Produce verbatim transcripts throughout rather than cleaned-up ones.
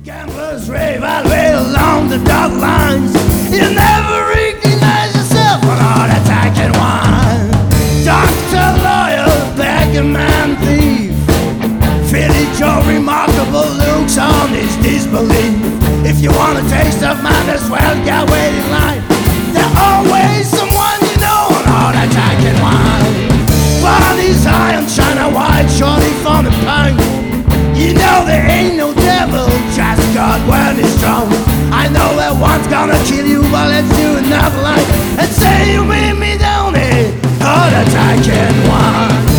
Gamblers rave out way along the dark lines. You never recognize yourself on heart attack and wine. Doctor, lawyer, beggar, man, thief. Philly Joe, remarkable looks on his disbelief. If you want a taste of madness, well, you wait in line. There's always someone you know on heart attack and wine. Bodies high on China white, shorty from the punk. You know there ain't no devil, just God when he's strong. I know that one's gonna kill you, but let's do another line and say you made me down it. Heart attack and wine.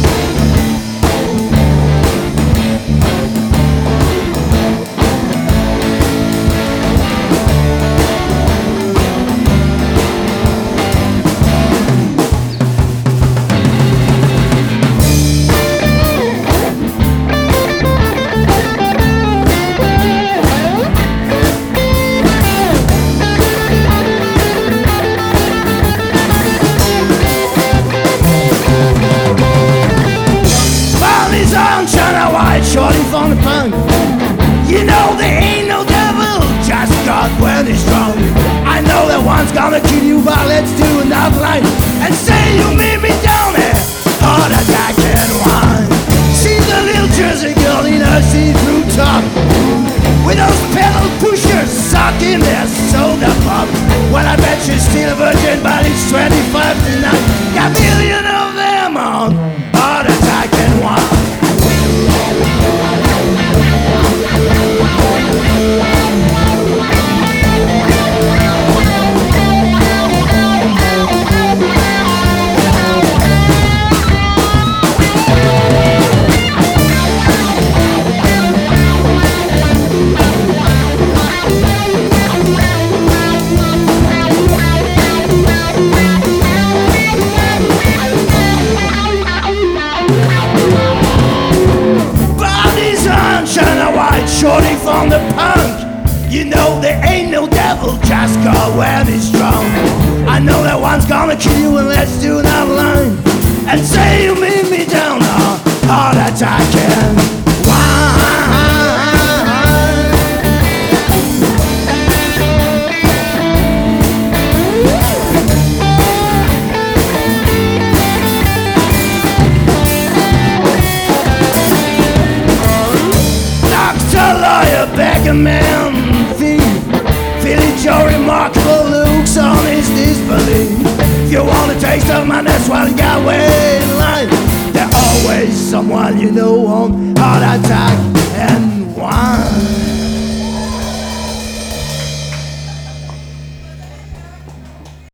Shorty from the punk. You know there ain't no devil, just God when he's strong. I know that one's gonna kill you, but let's do another line and say you made me down there. Heart attack and wine. See the little Jersey girl in her see-through top, with those pedal pushers sucking their soda pop. Well, I bet she's still a virgin, but it's twenty-five tonight. Got a million of them on heart attack and wine. Shorty from the punk. You know there ain't no devil, just God when he's strong. I know that one's gonna kill you, and let's do another line and say you made me down a heart attack and wine. Beggar, man, thief. Philly Joe, remarkable looks on his disbelief. If you want a taste of madness, well, you gotta wait in line. There's always someone you know on heart attack and wine.